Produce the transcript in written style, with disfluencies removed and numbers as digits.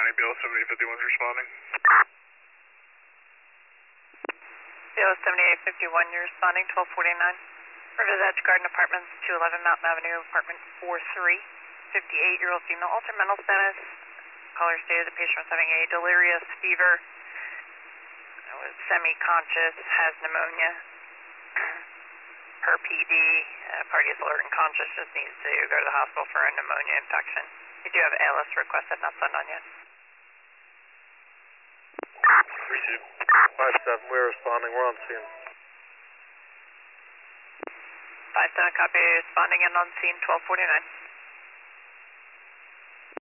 BL 7851's responding. BL 7851, you're responding, 1249. Rivers Edge Garden Apartments, 211 Mountain Avenue, apartment 43. 58-year-old female, altered mental status. Caller stated the patient was having a delirious fever. Was semi-conscious, has pneumonia. Her PD, party is alert and conscious, just needs to go to the hospital for a pneumonia infection. We do have ALS requested, not signed on yet. Received. 5-7, we're responding, we're on scene. 5-7, copy, responding and on scene, 1249.